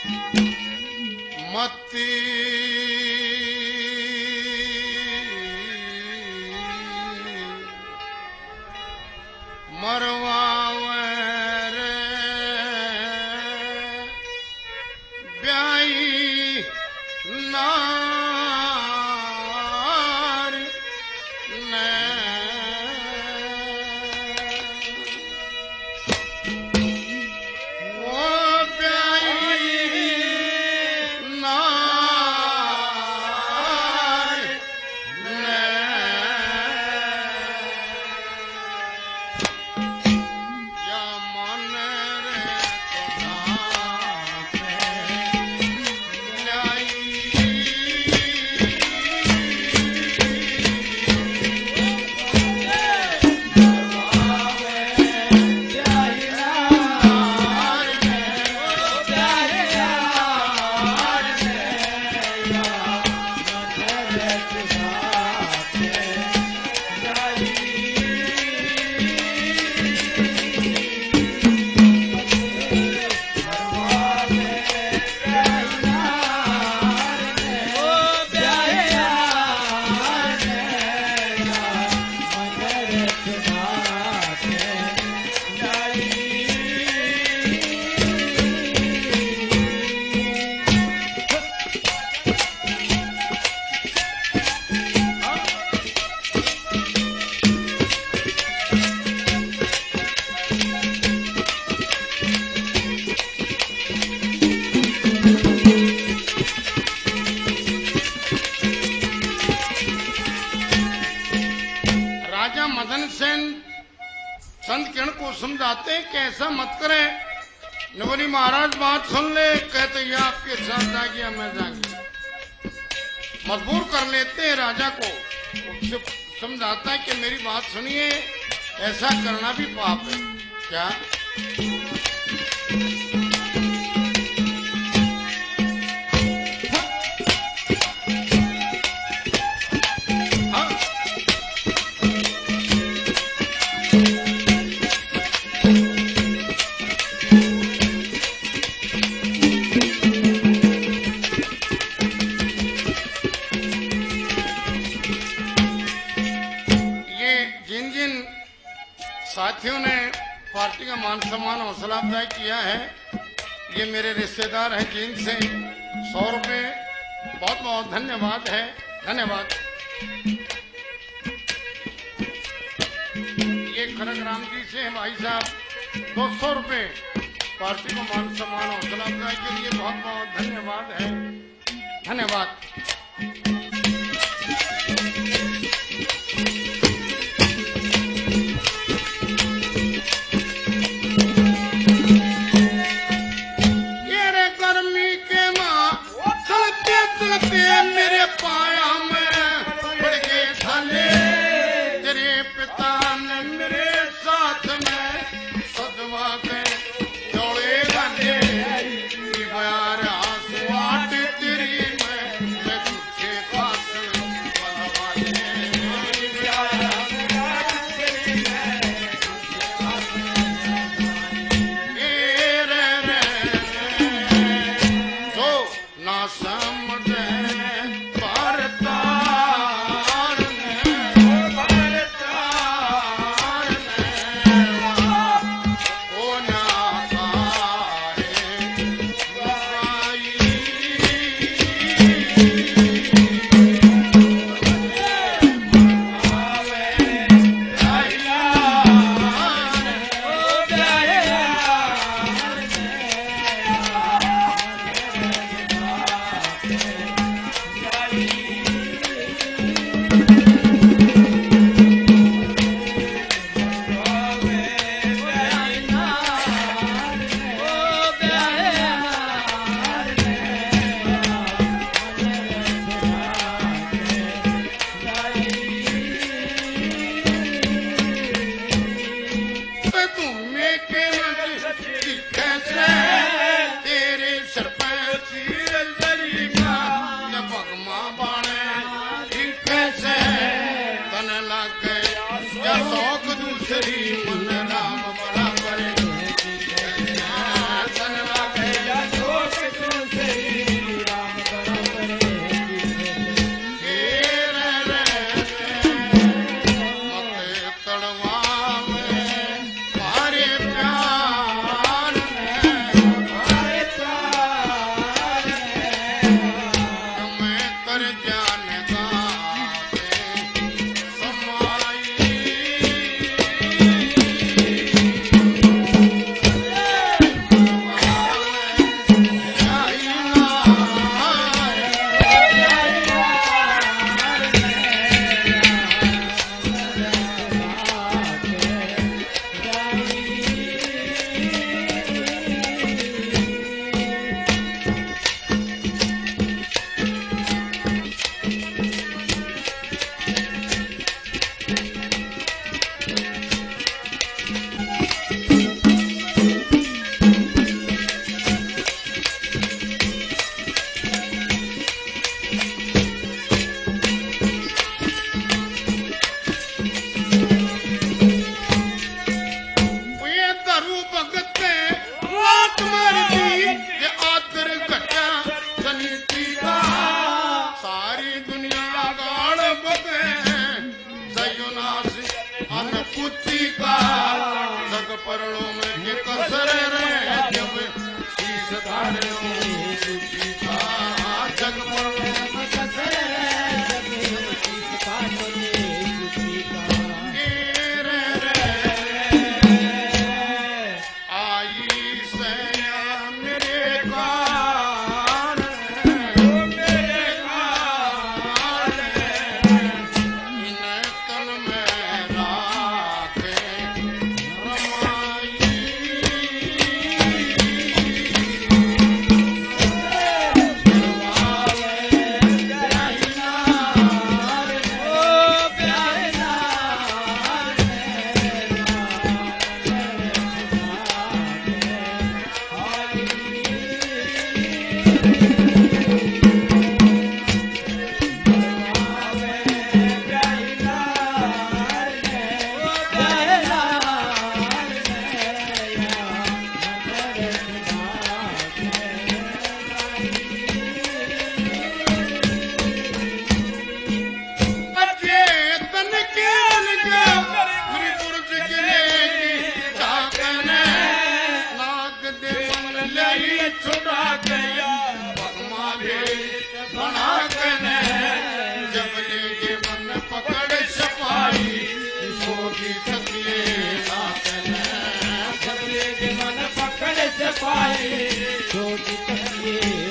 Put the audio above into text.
मती मरवावे रे ब्याई नार ने वो ब्याई नार ने या मन रे राजा मदन सेन संत किरण को समझाते हैं कि ऐसा मत करें। ने बोली महाराज बात सुन ले। कहते ये आपके साथ जागिया मैं जागी। मजबूर कर लेते हैं राजा को। उससे समझाता है कि मेरी बात सुनिए, ऐसा करना भी पाप है। क्या साथियों ने पार्टी का मान सम्मान हौसला अफजाई किया है। ये मेरे रिश्तेदार हैं जिनसे 100 रुपए बहुत बहुत धन्यवाद है। धन्यवाद। ये खड़गराम जी से भाई साहब 200 रुपए पार्टी को मान सम्मान हौसला अफजाई के लिए बहुत बहुत धन्यवाद है। धन्यवाद। मेरे पाया में पड़ गए थाने तेरे पिता ने मेरे साथ में सदवा के दौड़े गाने यार आंसू आट तेरी मैं तुझे पास ना समझ सूची का जग परड़ों में के कसर रहे जब शीश धारे सूची का जग परड़ों में कसर रहे जब शीश धारे सूची का पाए तो